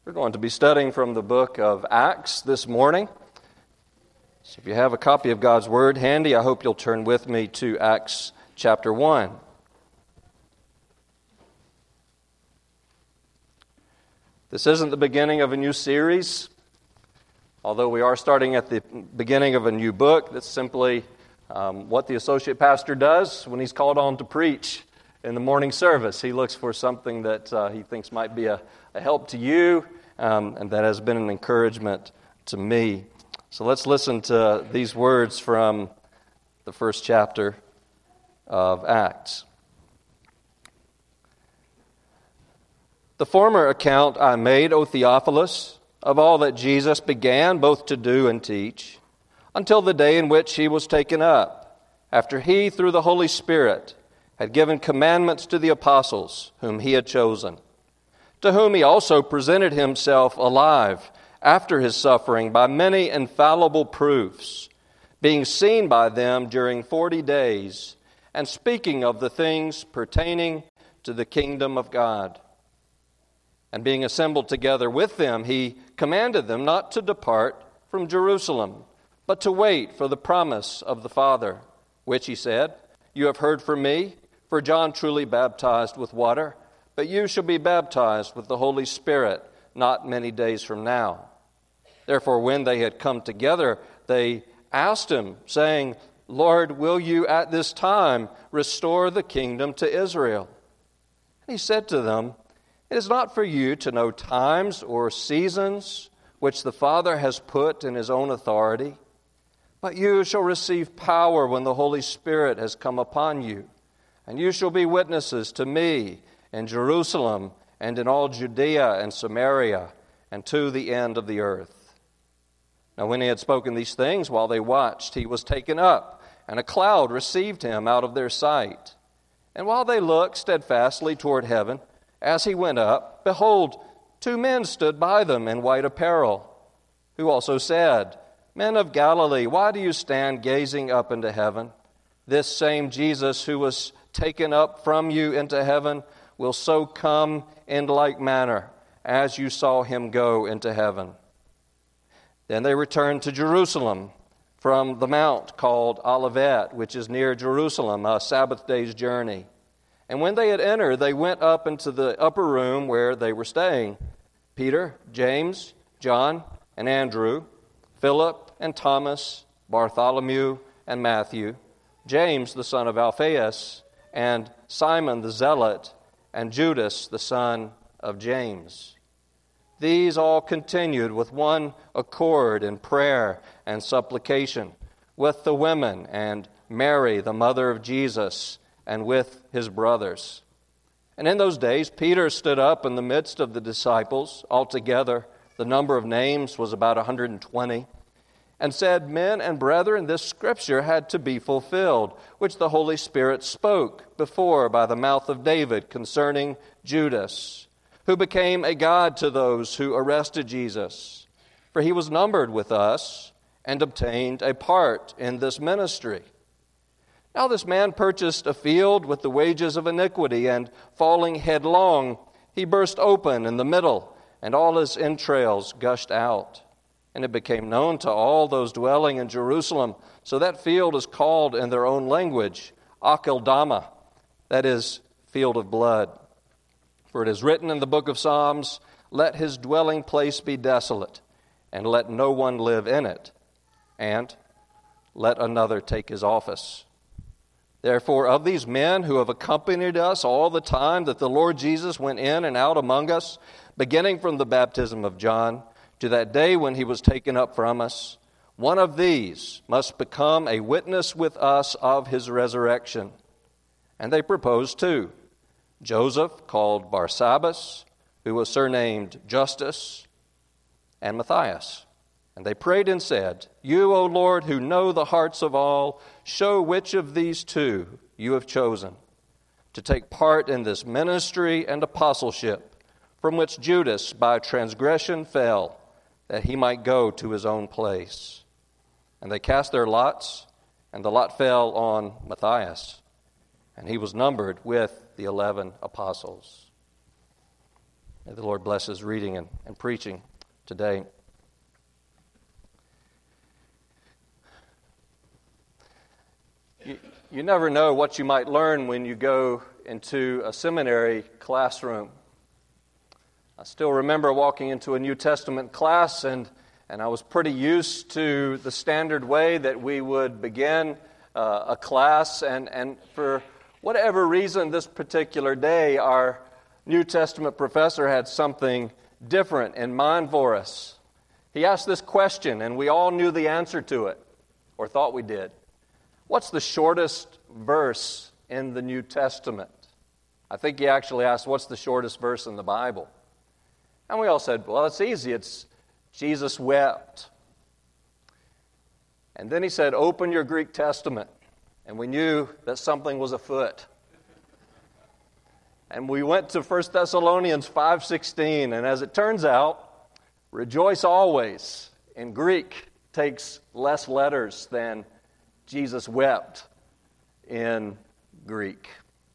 We're going to be studying from the book of Acts this morning. So if you have a copy of God's Word handy, I hope you'll turn with me to Acts chapter 1. This isn't the beginning of a new series, although we are starting at the beginning of a new book. That's simply what the associate pastor does when he's called on to preach in the morning service. He looks for something that he thinks might be a help to you, and that has been an encouragement to me. So let's listen to these words from the first chapter of Acts. The former account I made, O Theophilus, of all that Jesus began both to do and teach, until the day in which he was taken up, after he, through the Holy Spirit, had given commandments to the apostles whom he had chosen, to whom he also presented himself alive after his suffering by many infallible proofs, being seen by them during 40 days, and speaking of the things pertaining to the kingdom of God. And being assembled together with them, he commanded them not to depart from Jerusalem, but to wait for the promise of the Father, which, he said, you have heard from me, for John truly baptized with water, but you shall be baptized with the Holy Spirit not many days from now. Therefore, when they had come together, they asked him, saying, Lord, will you at this time restore the kingdom to Israel? And he said to them, it is not for you to know times or seasons which the Father has put in his own authority, but you shall receive power when the Holy Spirit has come upon you, and you shall be witnesses to me in Jerusalem and in all Judea and Samaria and to the end of the earth. Now when he had spoken these things while they watched, he was taken up, and a cloud received him out of their sight. And while they looked steadfastly toward heaven, as he went up, behold, 2 men stood by them in white apparel, who also said, Men of Galilee, why do you stand gazing up into heaven? This same Jesus who was taken up from you into heaven will so come in like manner as you saw him go into heaven. Then they returned to Jerusalem from the mount called Olivet, which is near Jerusalem, a Sabbath day's journey. And when they had entered, they went up into the upper room where they were staying. Peter, James, John, and Andrew, Philip and Thomas, Bartholomew and Matthew, James the son of Alphaeus, and Simon the Zealot, and Judas the son of James. These all continued with one accord in prayer and supplication, with the women and Mary, the mother of Jesus, and with his brothers. And in those days Peter stood up in the midst of the disciples, altogether the number of names was about 120, and said, Men and brethren, this scripture had to be fulfilled, which the Holy Spirit spoke before by the mouth of David concerning Judas, who became a god to those who arrested Jesus. For he was numbered with us and obtained a part in this ministry. Now this man purchased a field with the wages of iniquity, and falling headlong, he burst open in the middle, and all his entrails gushed out. And it became known to all those dwelling in Jerusalem. So that field is called in their own language, Akeldama, that is, field of blood. For it is written in the book of Psalms, Let his dwelling place be desolate, and let no one live in it, and let another take his office. Therefore, of these men who have accompanied us all the time that the Lord Jesus went in and out among us, beginning from the baptism of John, to that day when he was taken up from us, one of these must become a witness with us of his resurrection. And they proposed 2, Joseph, called Barsabbas, who was surnamed Justus, and Matthias. And they prayed and said, You, O Lord, who know the hearts of all, show which of these 2 you have chosen to take part in this ministry and apostleship, from which Judas by transgression fell, that he might go to his own place. And they cast their lots, and the lot fell on Matthias, and he was numbered with the 11 apostles. May the Lord bless His reading and preaching today. You never know what you might learn when you go into a seminary classroom. I still remember walking into a New Testament class, and I was pretty used to the standard way that we would begin a class, and for whatever reason this particular day, our New Testament professor had something different in mind for us. He asked this question, and we all knew the answer to it, or thought we did. What's the shortest verse in the New Testament? I think he actually asked, what's the shortest verse in the Bible? And we all said, well, it's easy. It's Jesus wept. And then he said, open your Greek Testament. And we knew that something was afoot. And we went to 1 Thessalonians 5:16. And as it turns out, rejoice always in Greek takes less letters than Jesus wept in Greek.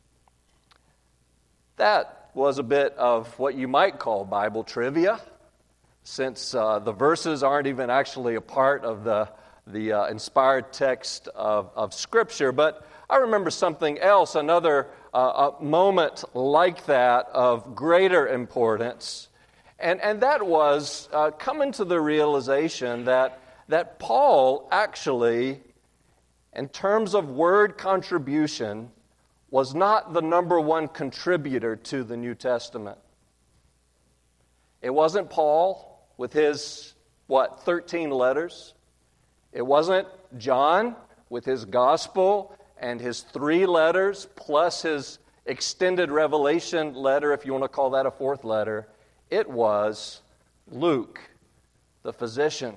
That was a bit of what you might call Bible trivia, since the verses aren't even actually a part of the inspired text of Scripture. But I remember something else, another moment like that of greater importance, and that was coming to the realization that Paul actually, in terms of word contribution, was not the number one contributor to the New Testament. It wasn't Paul with his, 13 letters. It wasn't John with his gospel and his 3 letters, plus his extended Revelation letter, if you want to call that a 4th letter. It was Luke, the physician.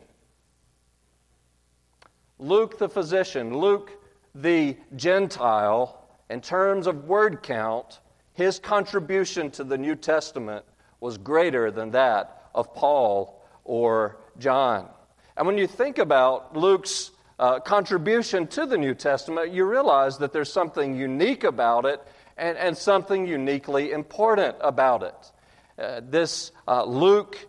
Luke the physician, Luke the Gentile, in terms of word count, his contribution to the New Testament was greater than that of Paul or John. And when you think about Luke's contribution to the New Testament, you realize that there's something unique about it and something uniquely important about it. This Luke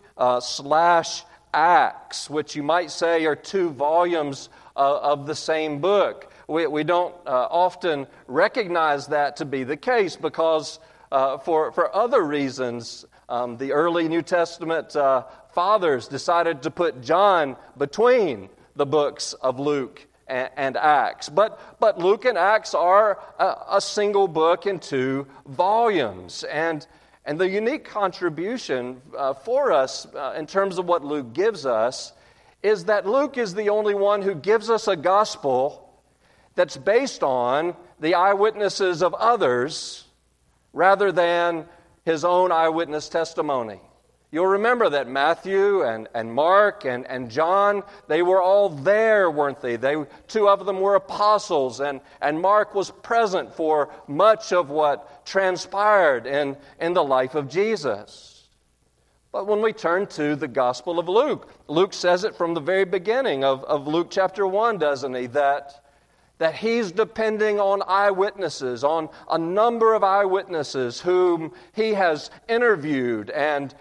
/ Acts, which you might say are 2 volumes of the same book. We don't often recognize that to be the case because for other reasons, the early New Testament fathers decided to put John between the books of Luke and Acts. But Luke and Acts are a single book in 2 volumes. And the unique contribution for us in terms of what Luke gives us is that Luke is the only one who gives us a gospel that's based on the eyewitnesses of others rather than his own eyewitness testimony. You'll remember that Matthew and Mark and John, they were all there, weren't they? 2 of them were apostles, and Mark was present for much of what transpired in the life of Jesus. But when we turn to the Gospel of Luke, Luke says it from the very beginning of Luke chapter 1, doesn't he? That he's depending on eyewitnesses, on a number of eyewitnesses whom he has interviewed and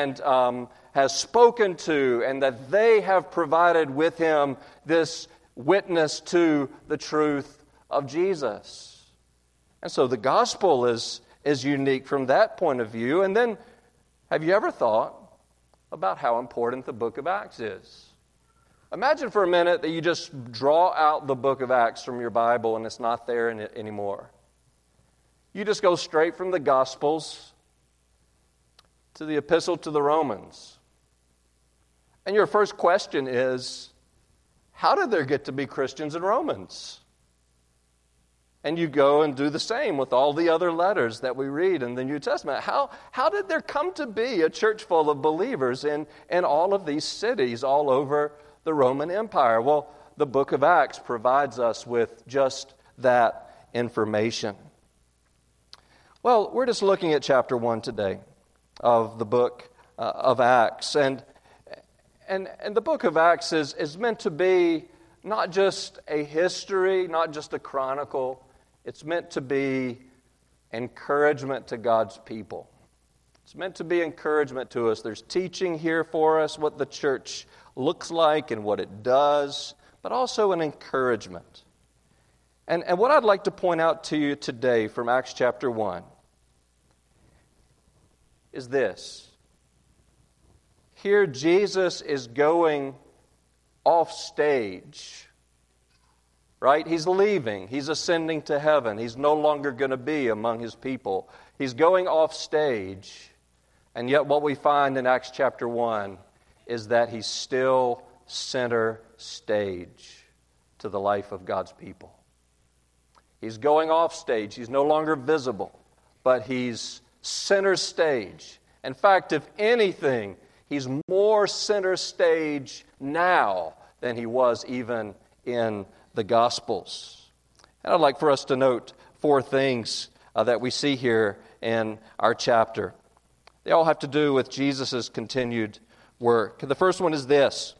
has spoken to, and that they have provided with him this witness to the truth of Jesus. And so the gospel is unique from that point of view. And then, have you ever thought about how important the book of Acts is? Imagine for a minute that you just draw out the book of Acts from your Bible and it's not there anymore. You just go straight from the Gospels to the Epistle to the Romans. And your first question is, how did there get to be Christians in Romans? And you go and do the same with all the other letters that we read in the New Testament. How did there come to be a church full of believers in all of these cities all over the Roman Empire? Well, the book of Acts provides us with just that information. Well, we're just looking at chapter 1 today of the book of Acts. And the book of Acts is meant to be not just a history, not just a chronicle. It's meant to be encouragement to God's people. It's meant to be encouragement to us. There's teaching here for us, what the church looks like and what it does, but also an encouragement. And what I'd like to point out to you today from Acts chapter 1 is this. Here Jesus is going off stage, right? He's leaving. He's ascending to heaven. He's no longer going to be among his people. He's going off stage. And yet what we find in Acts chapter 1 is that he's still center stage to the life of God's people. He's going off stage. He's no longer visible, but he's center stage. In fact, if anything, he's more center stage now than he was even in the Gospels. And I'd like for us to note 4 things that we see here in our chapter. They all have to do with Jesus' continued work. The first one is this: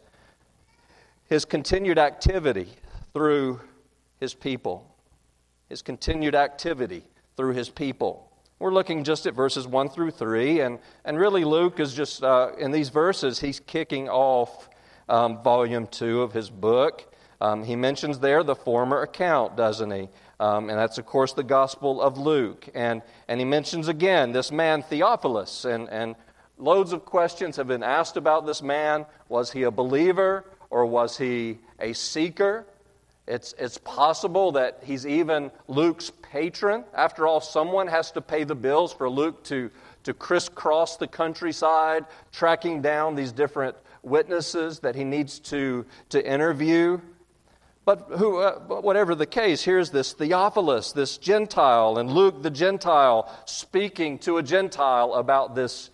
his continued activity through his people. His continued activity through his people. We're looking just at verses 1 through 3, and really Luke is just, in these verses, he's kicking off volume 2 of his book. He mentions there the former account, doesn't he? And that's, of course, the Gospel of Luke. And he mentions again this man Theophilus, and loads of questions have been asked about this man. Was he a believer or was he a seeker? It's possible that he's even Luke's patron. After all, someone has to pay the bills for Luke to crisscross the countryside, tracking down these different witnesses that he needs to interview. But whatever the case, here's this Theophilus, this Gentile, and Luke the Gentile speaking to a Gentile about this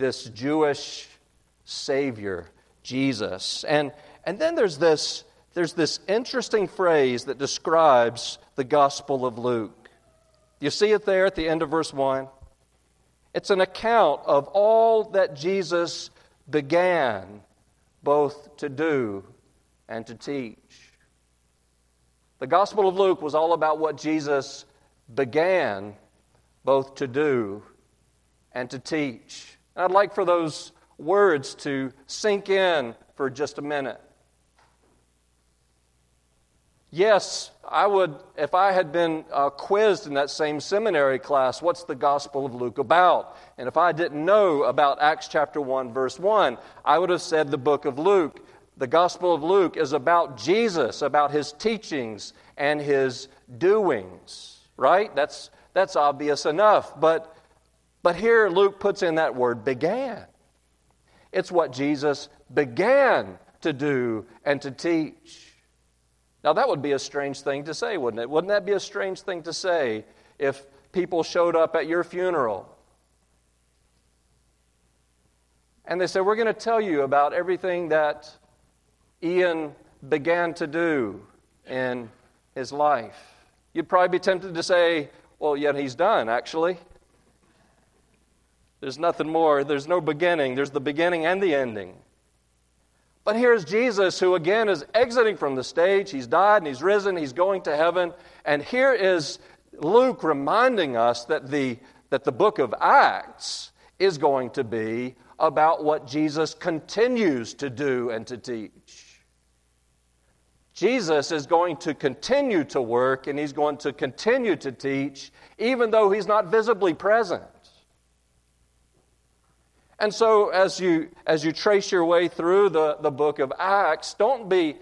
Jewish Savior, Jesus. And then there's this interesting phrase that describes the Gospel of Luke. You see it there at the end of verse 1? It's an account of all that Jesus began both to do and to teach. The Gospel of Luke was all about what Jesus began both to do and to teach. And I'd like for those words to sink in for just a minute. Yes, I would, if I had been quizzed in that same seminary class, what's the Gospel of Luke about? And if I didn't know about Acts chapter 1, verse 1, I would have said the book of Luke. The Gospel of Luke is about Jesus, about his teachings and his doings, right? That's obvious enough. But here Luke puts in that word began. It's what Jesus began to do and to teach. Now, that would be a strange thing to say, wouldn't it? Wouldn't that be a strange thing to say if people showed up at your funeral and they said, we're going to tell you about everything that Ian began to do in his life? You'd probably be tempted to say, well, yeah, he's done, actually. There's nothing more. There's no beginning. There's the beginning and the ending. But here's Jesus, who again is exiting from the stage. He's died and he's risen. He's going to heaven. And here is Luke reminding us that the book of Acts is going to be about what Jesus continues to do and to teach. Jesus is going to continue to work and he's going to continue to teach, even though he's not visibly present. And so, as you trace your way through the book of Acts, don't be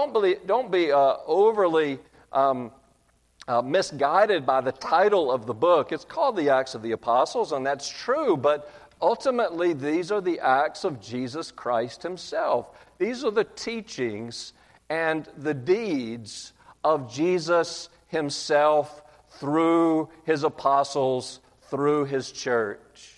overly misguided by the title of the book. It's called the Acts of the Apostles, and that's true. But ultimately, these are the acts of Jesus Christ Himself. These are the teachings and the deeds of Jesus Himself through His apostles, through His church.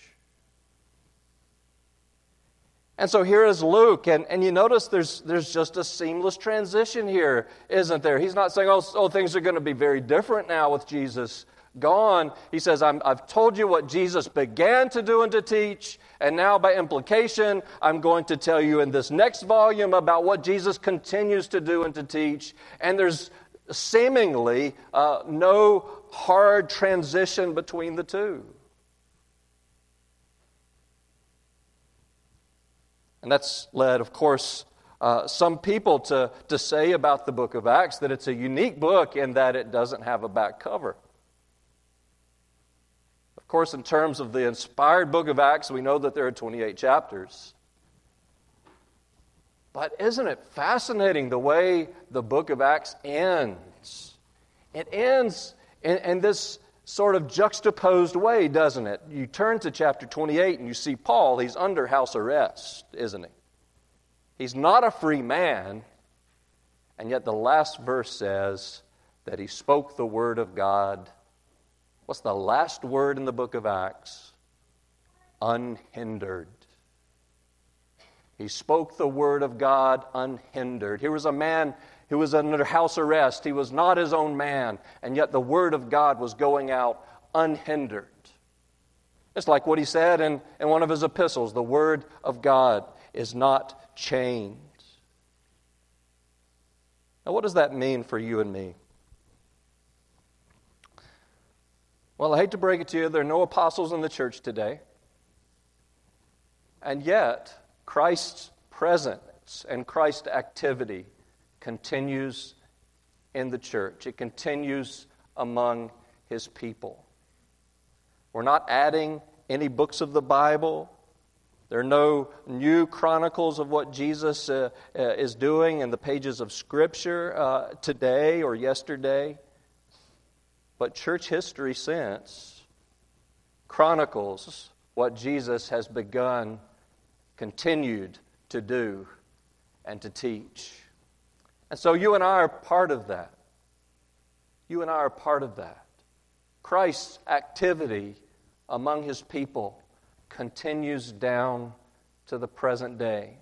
And so here is Luke, and you notice there's just a seamless transition here, isn't there? He's not saying, oh, things are going to be very different now with Jesus gone. He says, I've told you what Jesus began to do and to teach, and now by implication, I'm going to tell you in this next volume about what Jesus continues to do and to teach. And there's seemingly no hard transition between the two. And that's led, of course, some people to say about the book of Acts that it's a unique book in that it doesn't have a back cover. Of course, in terms of the inspired book of Acts, we know that there are 28 chapters. But isn't it fascinating the way the book of Acts ends? It ends in this sort of juxtaposed way, doesn't it? You turn to chapter 28 and you see Paul. He's under house arrest, isn't he? He's not a free man, and yet the last verse says that he spoke the word of God. What's the last word in the book of Acts? Unhindered. He spoke the word of God unhindered. Here was a man who was under house arrest. He was not his own man, and yet the word of God was going out unhindered. It's like what he said in one of his epistles, the word of God is not chained. Now, what does that mean for you and me? Well, I hate to break it to you, there are no apostles in the church today. And yet, Christ's presence and Christ's activity continues in the church. It continues among His people. We're not adding any books of the Bible. There are no new chronicles of what Jesus is doing in the pages of Scripture today or yesterday. But church history since chronicles what Jesus has begun, continued to do, and to teach. And so you and I are part of that. You and I are part of that. Christ's activity among His people continues down to the present day.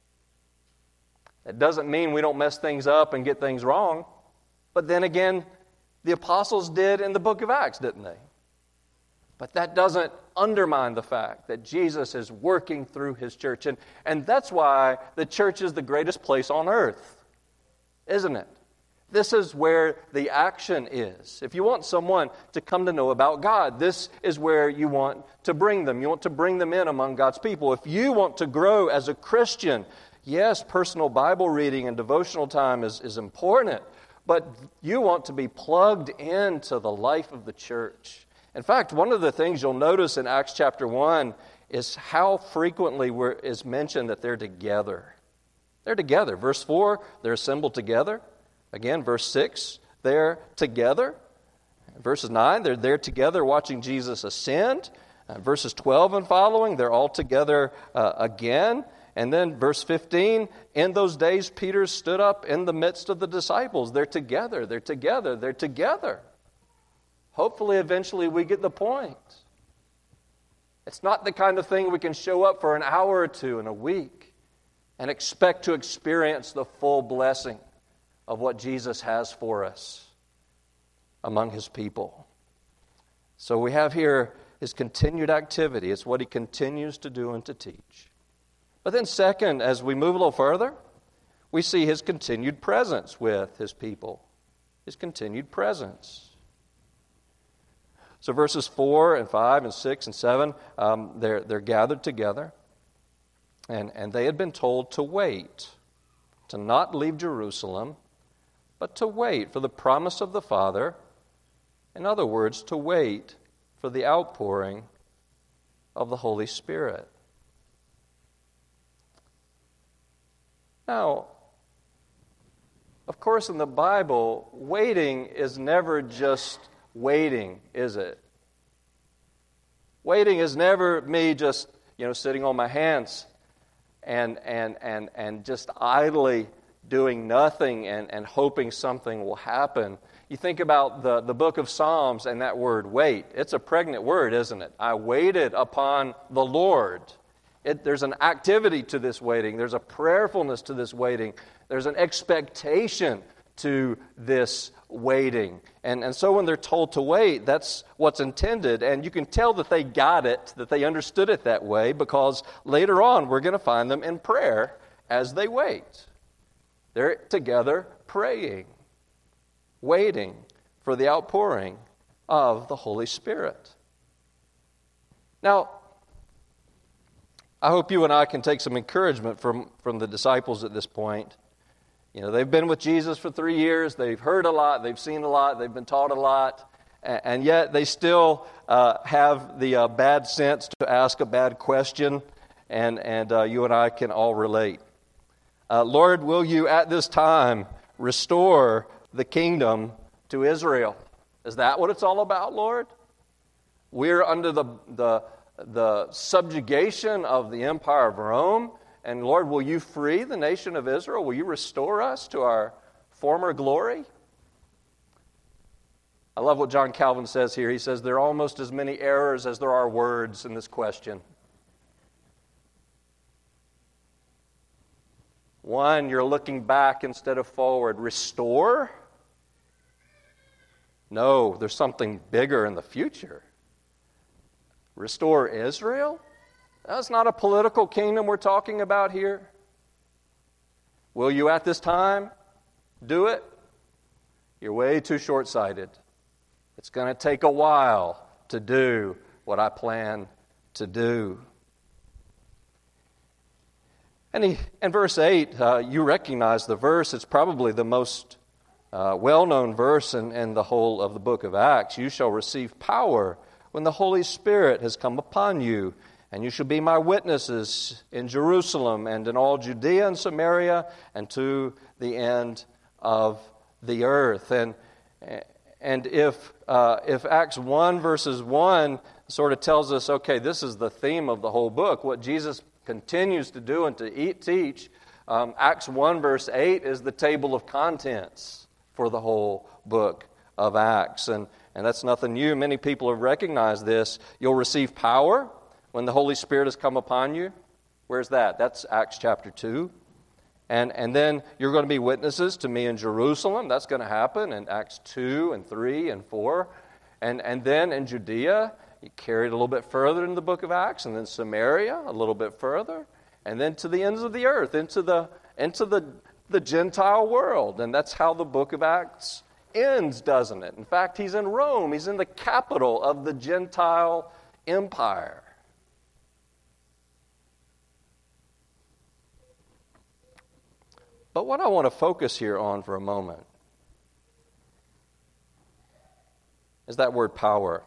It doesn't mean we don't mess things up and get things wrong. But then again, the apostles did in the book of Acts, didn't they? But that doesn't undermine the fact that Jesus is working through His church. And that's why the church is the greatest place on earth, isn't it? This is where the action is. If you want someone to come to know about God, this is where you want to bring them. You want to bring them in among God's people. If you want to grow as a Christian, yes, personal Bible reading and devotional time is important, but you want to be plugged into the life of the church. In fact, one of the things you'll notice in Acts chapter 1 is how frequently is mentioned that they're together. They're together. Verse 4, they're assembled together. Again, verse 6, they're together. Verses 9, they're there together watching Jesus ascend. Verses 12 and following, they're all together again. And then verse 15, in those days Peter stood up in the midst of the disciples. They're together, they're together, they're together. Hopefully, eventually we get the point. It's not the kind of thing we can show up for an hour or two in a week and expect to experience the full blessing of what Jesus has for us among His people. So we have here His continued activity. It's what He continues to do and to teach. But then second, as we move a little further, we see His continued presence with His people. His continued presence. So verses 4 and 5 and 6 and 7, they're gathered together. And they had been told to wait, to not leave Jerusalem, but to wait for the promise of the Father. In other words, to wait for the outpouring of the Holy Spirit. Now, of course, in the Bible, waiting is never just waiting, is it? Waiting is never me just, sitting on my hands and just idly doing nothing and hoping something will happen. You think about the book of Psalms and that word, wait. It's a pregnant word, isn't it? I waited upon the Lord. There's an activity to this waiting. There's a prayerfulness to this waiting. There's an expectation to this waiting. And so when they're told to wait, that's what's intended. And you can tell that they got it, that they understood it that way, because later on we're going to find them in prayer as they wait. They're together praying, waiting for the outpouring of the Holy Spirit. Now, I hope you and I can take some encouragement from the disciples at this point. You know, they've been with Jesus for 3 years. They've heard a lot. They've seen a lot. They've been taught a lot. And yet they still have the bad sense to ask a bad question. And you and I can all relate. Lord, will you at this time restore the kingdom to Israel? Is that what it's all about, Lord? We're under the subjugation of the empire of Rome. And Lord, will you free the nation of Israel? Will you restore us to our former glory? I love what John Calvin says here. He says, there are almost as many errors as there are words in this question. One, you're looking back instead of forward. Restore? No, there's something bigger in the future. Restore Israel? That's not a political kingdom we're talking about here. Will you at this time do it? You're way too short-sighted. It's going to take a while to do what I plan to do. And in verse 8, you recognize the verse. It's probably the most well-known verse in the whole of the book of Acts. You shall receive power when the Holy Spirit has come upon you, and you shall be my witnesses in Jerusalem and in all Judea and Samaria and to the end of the earth. And if Acts 1 verses 1 sort of tells us, okay, this is the theme of the whole book, what Jesus continues to do and to teach, Acts 1 verse 8 is the table of contents for the whole book of Acts. And that's nothing new. Many people have recognized this. You'll receive power when the Holy Spirit has come upon you. Where's that? That's Acts chapter 2. And then you're going to be witnesses to me in Jerusalem. That's going to happen in Acts 2 and 3 and 4. And then in Judea, you carry it a little bit further in the book of Acts, and then Samaria a little bit further, and then to the ends of the earth, into the Gentile world. And that's how the book of Acts ends, doesn't it? In fact, he's in Rome. He's in the capital of the Gentile empire. But what I want to focus here on for a moment is that word power.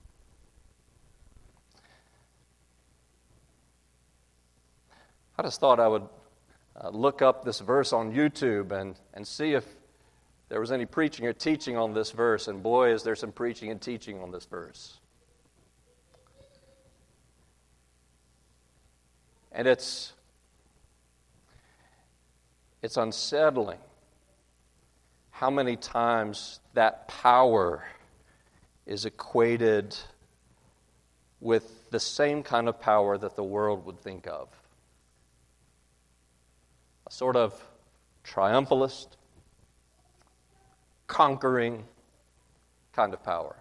I just thought I would look up this verse on YouTube and see if there was any preaching or teaching on this verse. And boy, is there some preaching and teaching on this verse. And it's unsettling how many times that power is equated with the same kind of power that the world would think of. A sort of triumphalist, conquering kind of power.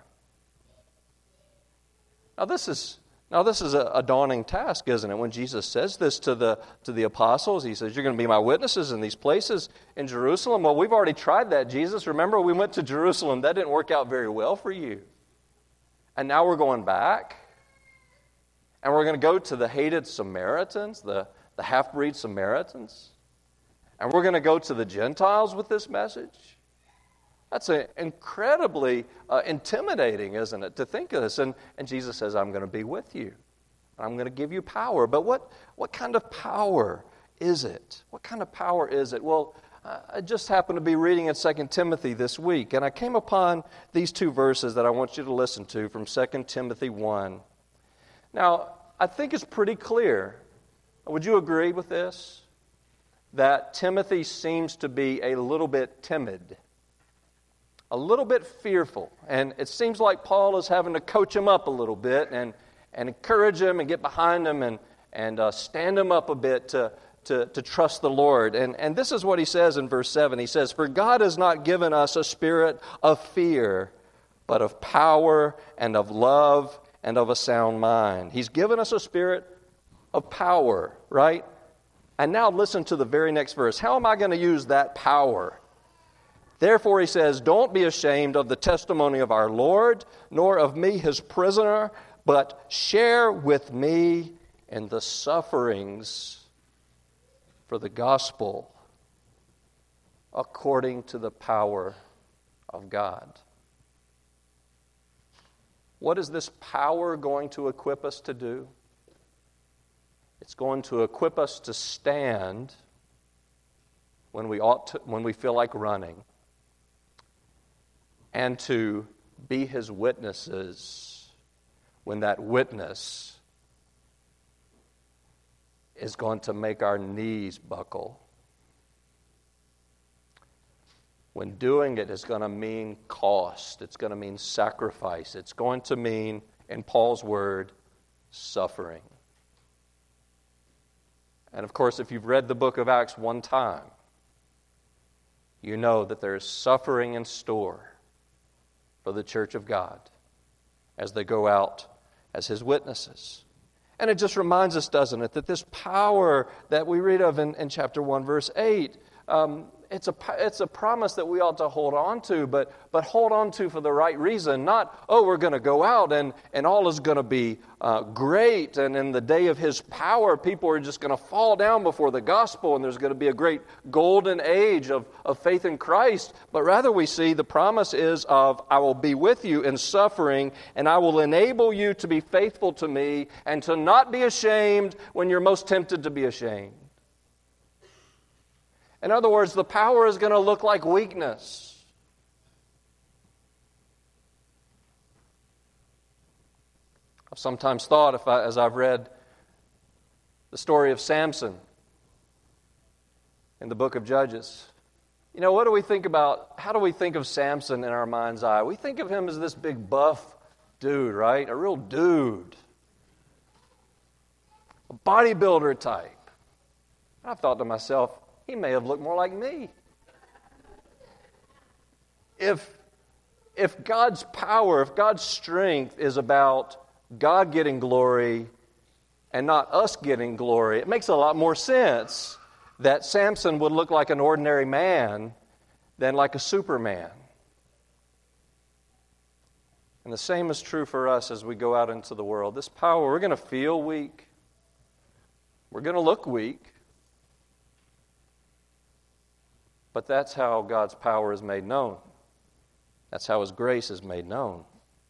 Now this is a daunting task, isn't it? When Jesus says this to the apostles, he says, you're going to be my witnesses in these places in Jerusalem. Well, we've already tried that, Jesus. Remember, we went to Jerusalem. That didn't work out very well for you. And now we're going back. And we're going to go to the hated Samaritans, the half-breed Samaritans. And we're going to go to the Gentiles with this message. That's incredibly intimidating, isn't it, to think of this? And Jesus says, I'm going to be with you. I'm going to give you power. But what kind of power is it? What kind of power is it? Well, I just happened to be reading in 2 Timothy this week, and I came upon these two verses that I want you to listen to from 2 Timothy 1. Now, I think it's pretty clear. Would you agree with this? That Timothy seems to be a little bit timid. A little bit fearful. And it seems like Paul is having to coach him up a little bit and encourage him and get behind him and stand him up a bit to trust the Lord. And this is what he says in verse 7. He says, for God has not given us a spirit of fear, but of power and of love and of a sound mind. He's given us a spirit of power, right? And now listen to the very next verse. How am I going to use that power? Therefore, he says, don't be ashamed of the testimony of our Lord, nor of me, his prisoner, but share with me in the sufferings for the gospel according to the power of God. What is this power going to equip us to do? It's going to equip us to stand when we feel like running, and to be His witnesses when that witness is going to make our knees buckle. When doing it is going to mean cost. It's going to mean sacrifice. It's going to mean, in Paul's word, suffering. And of course, if you've read the book of Acts one time, you know that there is suffering in store for the church of God as they go out as His witnesses. And it just reminds us, doesn't it, that this power that we read of in chapter 1, verse 8, it's a promise that we ought to hold on to, but hold on to for the right reason. Not, we're going to go out and all is going to be great, and in the day of His power, people are just going to fall down before the gospel, and there's going to be a great golden age of faith in Christ. But rather we see the promise is of, I will be with you in suffering, and I will enable you to be faithful to me and to not be ashamed when you're most tempted to be ashamed. In other words, the power is going to look like weakness. I've sometimes thought, as I've read the story of Samson in the book of Judges, what do we think about, how do we think of Samson in our mind's eye? We think of him as this big buff dude, right? A real dude. A bodybuilder type. I've thought to myself, he may have looked more like me. If God's power, if God's strength is about God getting glory and not us getting glory, it makes a lot more sense that Samson would look like an ordinary man than like a superman. And the same is true for us as we go out into the world. This power, we're going to feel weak. We're going to look weak. But that's how God's power is made known. That's how His grace is made known.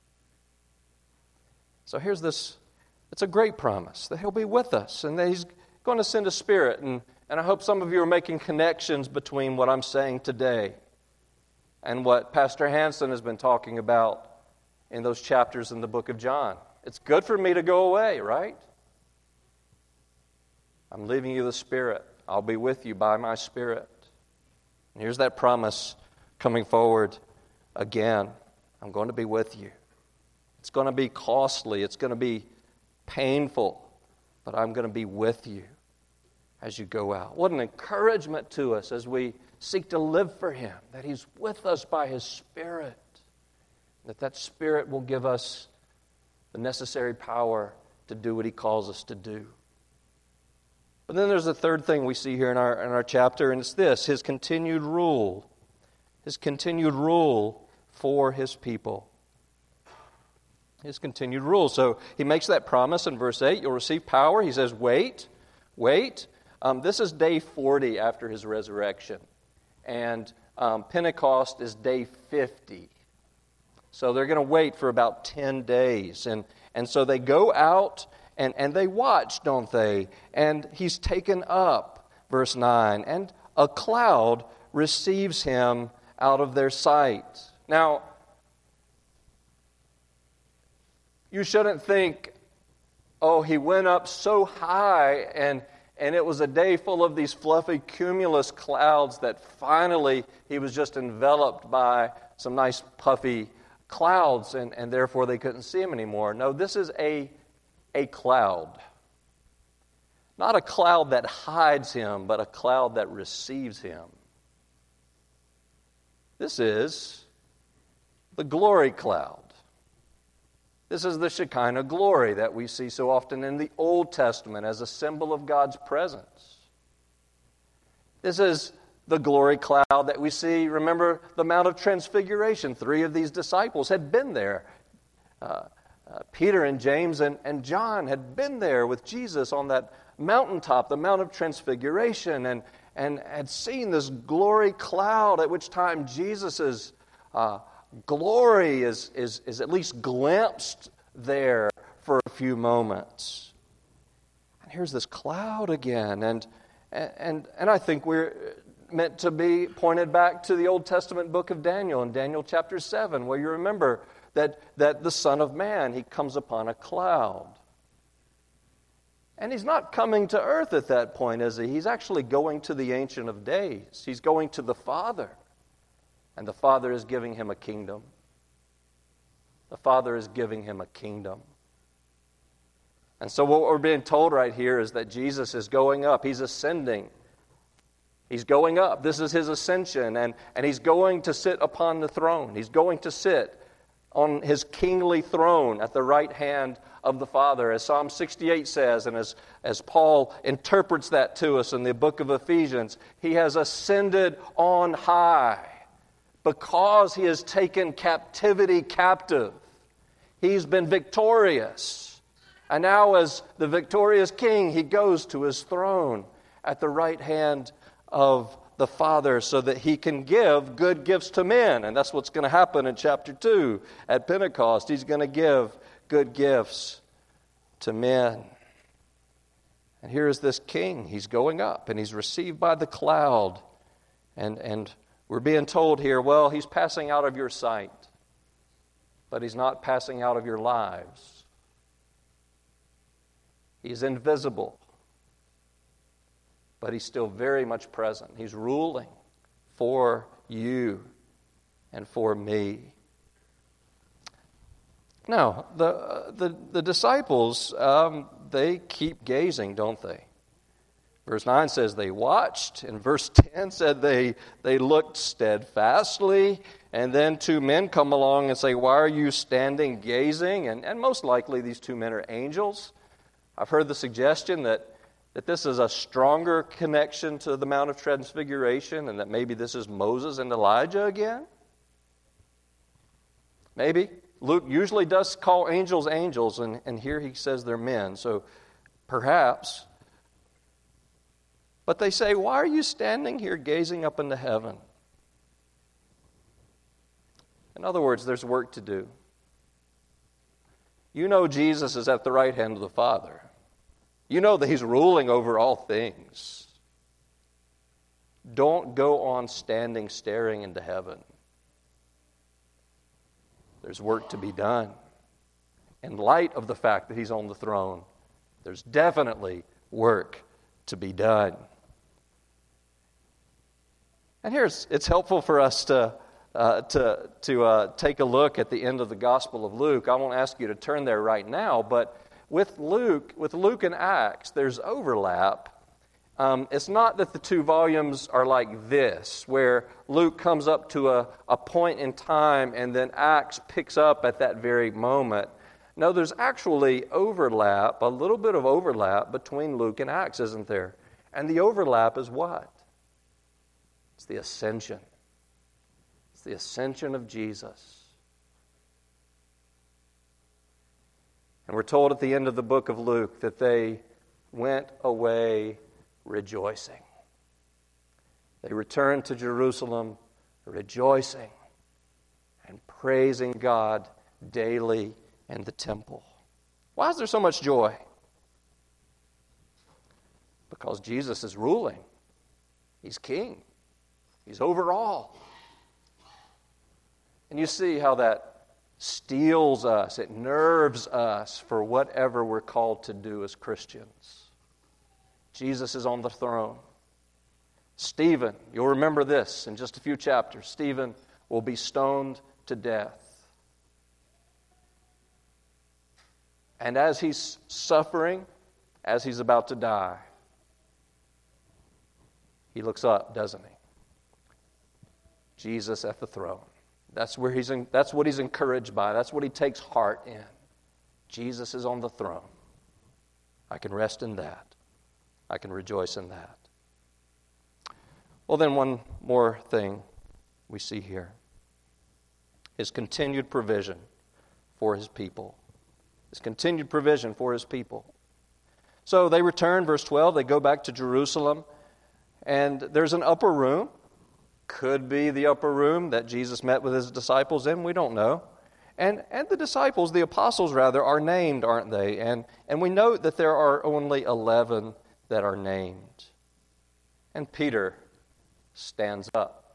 So here's this, it's a great promise that He'll be with us and that He's going to send a Spirit. And I hope some of you are making connections between what I'm saying today and what Pastor Hansen has been talking about in those chapters in the book of John. It's good for me to go away, right? I'm leaving you the Spirit. I'll be with you by my Spirit. And here's that promise coming forward again. I'm going to be with you. It's going to be costly. It's going to be painful. But I'm going to be with you as you go out. What an encouragement to us as we seek to live for Him, that He's with us by His Spirit, that Spirit will give us the necessary power to do what He calls us to do. But then there's a third thing we see here in our chapter, and it's this: His continued rule. His continued rule for His people. His continued rule. So He makes that promise in verse 8, you'll receive power. He says, wait. This is day 40 after His resurrection. And Pentecost is day 50. So they're going to wait for about 10 days. And so they go out and they watch, don't they? And He's taken up, verse 9, and a cloud receives Him out of their sight. Now, you shouldn't think, He went up so high and it was a day full of these fluffy cumulus clouds that finally He was just enveloped by some nice puffy clouds and therefore they couldn't see Him anymore. No, this is a cloud. Not a cloud that hides Him, but a cloud that receives Him. This is the glory cloud. This is the Shekinah glory that we see so often in the Old Testament as a symbol of God's presence. This is the glory cloud that we see, remember the Mount of Transfiguration. 3 of these disciples had been there. Peter and James and John had been there with Jesus on that mountaintop, the Mount of Transfiguration, and had seen this glory cloud, at which time Jesus' glory is at least glimpsed there for a few moments. And here's this cloud again, and I think we're meant to be pointed back to the Old Testament book of Daniel, in Daniel chapter 7, where you remember that the Son of Man, he comes upon a cloud. And he's not coming to earth at that point, is he? He's actually going to the Ancient of Days. He's going to the Father. And the Father is giving him a kingdom. The Father is giving him a kingdom. And so what we're being told right here is that Jesus is going up. He's ascending. He's going up. This is his ascension. And he's going to sit upon the throne. He's going to sit on his kingly throne at the right hand of the Father. As Psalm 68 says, and as Paul interprets that to us in the book of Ephesians, he has ascended on high because he has taken captivity captive. He's been victorious. And now as the victorious king, he goes to his throne at the right hand of the Father so that he can give good gifts to men. And that's what's going to happen in chapter 2 at Pentecost. He's going to give good gifts to men. And here is this king. He's going up and he's received by the cloud. And we're being told here, well, he's passing out of your sight, but he's not passing out of your lives. He's invisible, but he's still very much present. He's ruling for you and for me. Now, the disciples, they keep gazing, don't they? Verse 9 says they watched, and verse 10 said they looked steadfastly, and then two men come along and say, why are you standing gazing? And most likely these two men are angels. I've heard the suggestion that this is a stronger connection to the Mount of Transfiguration, and that maybe this is Moses and Elijah again. Maybe. Luke usually does call angels angels, and here he says they're men, so perhaps. But they say, why are you standing here gazing up into heaven? In other words, there's work to do. You know Jesus is at the right hand of the Father. You know that he's ruling over all things. Don't go on standing, staring into heaven. There's work to be done. In light of the fact that he's on the throne, there's definitely work to be done. And it's helpful for us to take a look at the end of the Gospel of Luke. I won't ask you to turn there right now, but with Luke and Acts, there's overlap. It's not that the two volumes are like this, where Luke comes up to a point in time and then Acts picks up at that very moment. No, there's actually overlap, a little bit of overlap between Luke and Acts, isn't there? And the overlap is what? It's the ascension. It's the ascension of Jesus. And we're told at the end of the book of Luke that they went away rejoicing. They returned to Jerusalem rejoicing and praising God daily in the temple. Why is there so much joy? Because Jesus is ruling. He's king. He's over all. And you see how that steels us, it nerves us for whatever we're called to do as Christians. Jesus is on the throne. Stephen, you'll remember this in just a few chapters, Stephen will be stoned to death. And as he's suffering, as he's about to die, he looks up, doesn't he? Jesus at the throne. That's what he's encouraged by. That's what he takes heart in. Jesus is on the throne. I can rest in that. I can rejoice in that. Well, then one more thing we see here. His continued provision for his people. His continued provision for His people. So they return, verse 12, they go back to Jerusalem, and there's an upper room. Could be the upper room that Jesus met with His disciples in, we don't know. And the disciples, the apostles rather, are named, aren't they? And we note that there are only 11 that are named. And Peter stands up.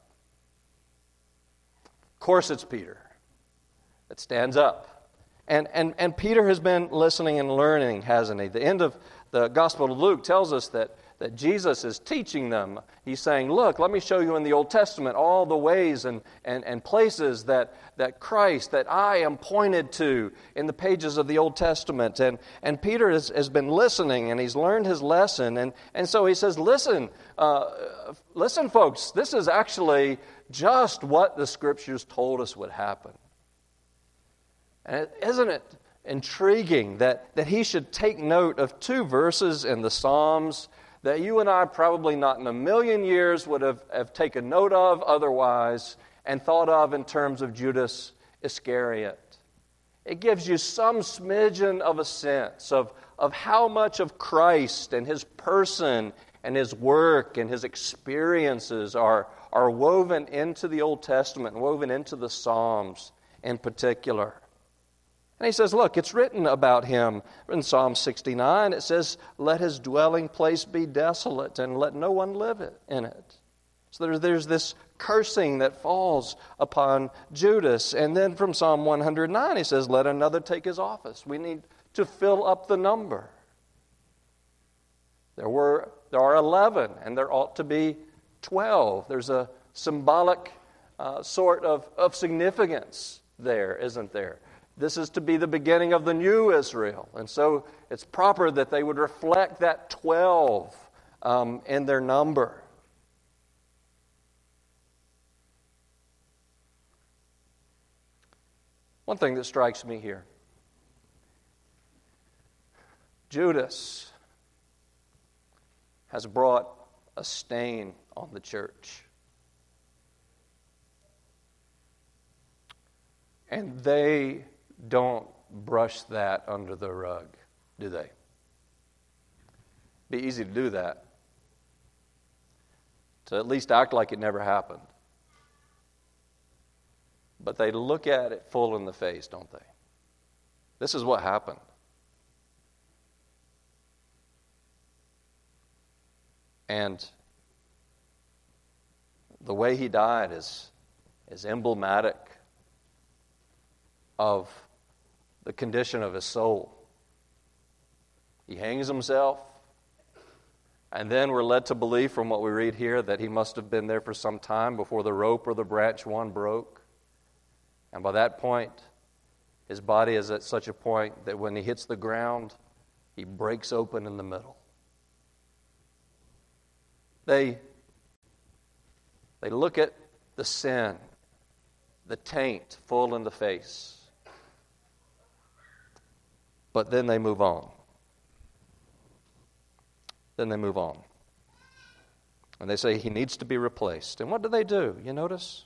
Of course it's Peter that stands up. And Peter has been listening and learning, hasn't he? The end of the Gospel of Luke tells us that Jesus is teaching them. He's saying, look, let me show you in the Old Testament all the ways and places that Christ, that I am pointed to in the pages of the Old Testament. And Peter has been listening, and he's learned his lesson. And so he says, listen, folks, this is actually just what the Scriptures told us would happen. And isn't it intriguing that he should take note of two verses in the Psalms that you and I probably not in a million years would have taken note of otherwise and thought of in terms of Judas Iscariot. It gives you some smidgen of a sense of how much of Christ and His person and His work and His experiences are woven into the Old Testament and woven into the Psalms in particular. And he says, look, it's written about Him in Psalm 69. It says, let His dwelling place be desolate and let no one live in it. So there's this cursing that falls upon Judas. And then from Psalm 109, he says, let another take his office. We need to fill up the number. There are 11, and there ought to be 12. There's a symbolic sort of significance there, isn't there? This is to be the beginning of the new Israel. And so it's proper that they would reflect that 12 in their number. One thing that strikes me here. Judas has brought a stain on the church. And they don't brush that under the rug, do they? Be easy to do that. To at least act like it never happened. But they look at it full in the face, don't they? This is what happened. And the way he died is emblematic of the condition of his soul. He hangs himself, and then we're led to believe from what we read here that he must have been there for some time before the rope or the branch one broke. And by that point, his body is at such a point that when he hits the ground, he breaks open in the middle. They look at the sin, the taint full in the face. But then they move on. And they say he needs to be replaced. And what do? You notice?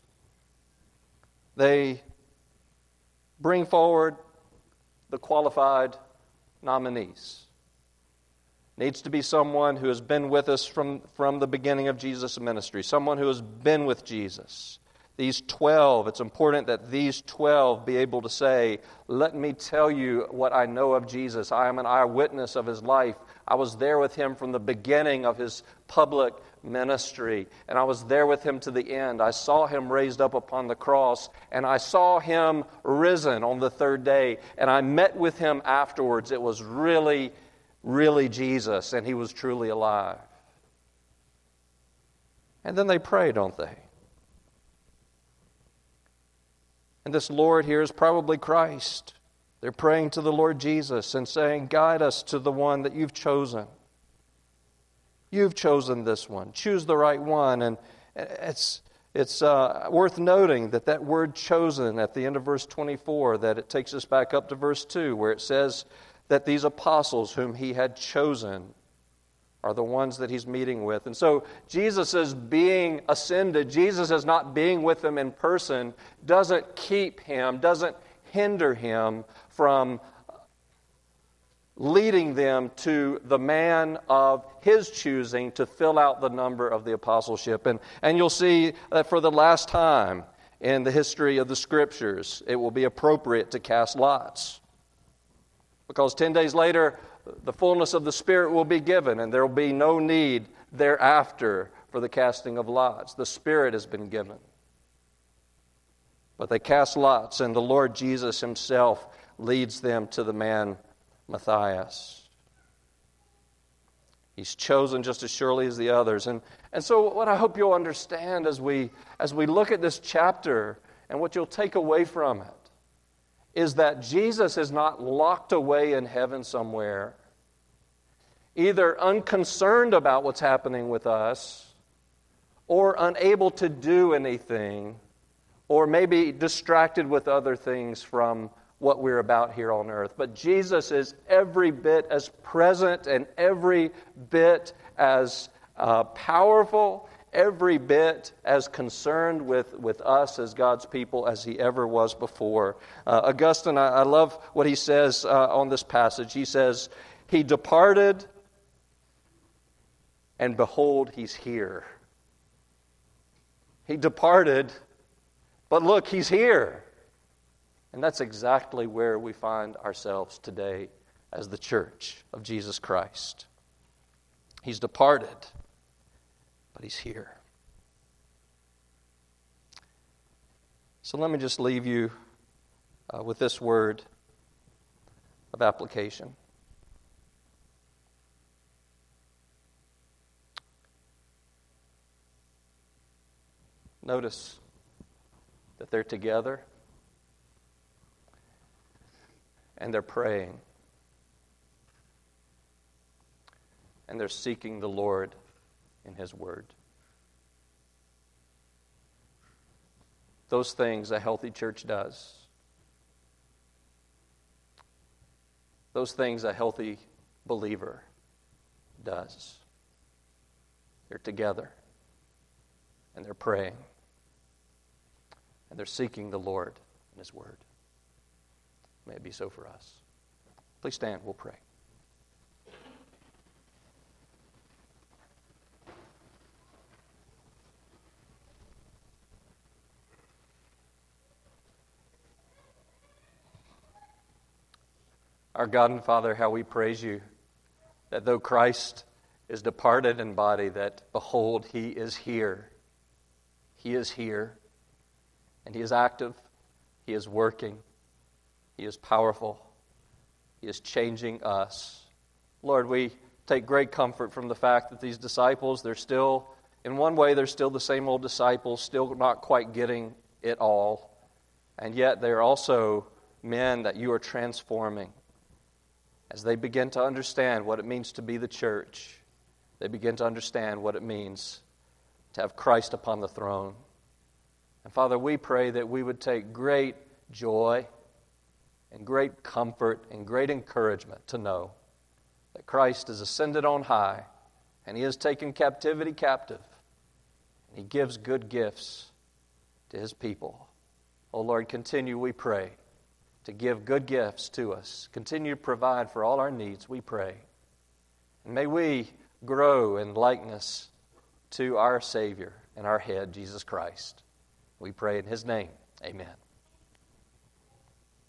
They bring forward the qualified nominees. Needs to be someone who has been with us from the beginning of Jesus' ministry. Someone who has been with Jesus. These 12, it's important that these 12 be able to say, let me tell you what I know of Jesus. I am an eyewitness of His life. I was there with Him from the beginning of His public ministry, and I was there with Him to the end. I saw Him raised up upon the cross, and I saw Him risen on the third day, and I met with Him afterwards. It was really, really Jesus, and He was truly alive. And then they pray, don't they? And this Lord here is probably Christ. They're praying to the Lord Jesus and saying, guide us to the one that you've chosen. You've chosen this one. Choose the right one. And it's worth noting that word chosen at the end of verse 24, that it takes us back up to verse 2, where it says that these apostles whom He had chosen are the ones that He's meeting with. And so Jesus is being ascended. Jesus is not being with them in person, doesn't keep Him, doesn't hinder Him from leading them to the man of his choosing to fill out the number of the apostleship. And you'll see that for the last time in the history of the Scriptures, it will be appropriate to cast lots. Because 10 days later, the fullness of the Spirit will be given, and there will be no need thereafter for the casting of lots. The Spirit has been given. But they cast lots, and the Lord Jesus himself leads them to the man Matthias. He's chosen just as surely as the others. And so what I hope you'll understand as we look at this chapter, and what you'll take away from it, is that Jesus is not locked away in heaven somewhere, either unconcerned about what's happening with us, or unable to do anything, or maybe distracted with other things from what we're about here on earth. But Jesus is every bit as present and every bit as powerful, every bit as concerned with us as God's people as he ever was before. Augustine, I love what he says on this passage. He says, "He departed, and behold, he's here." He departed, but look, he's here. And that's exactly where we find ourselves today as the church of Jesus Christ. He's departed, but he's here. So let me just leave you with this word of application. Notice that they're together and they're praying and they're seeking the Lord in his word. Those things a healthy church does. Those things a healthy believer does. They're together and they're praying and they're seeking the Lord in his word. May it be so for us. Please stand, we'll pray. Our God and Father, how we praise you that though Christ is departed in body, that behold, he is here. He is here, and he is active, he is working, he is powerful, he is changing us. Lord, we take great comfort from the fact that these disciples, they're still, in one way, they're still the same old disciples, still not quite getting it all, and yet they're also men that you are transforming. As they begin to understand what it means to be the church, they begin to understand what it means to have Christ upon the throne. And Father, we pray that we would take great joy and great comfort and great encouragement to know that Christ is ascended on high and he has taken captivity captive and he gives good gifts to his people. Oh Lord, continue, we pray, to give good gifts to us. Continue to provide for all our needs, we pray. And may we grow in likeness to our Savior and our head, Jesus Christ. We pray in his name. Amen.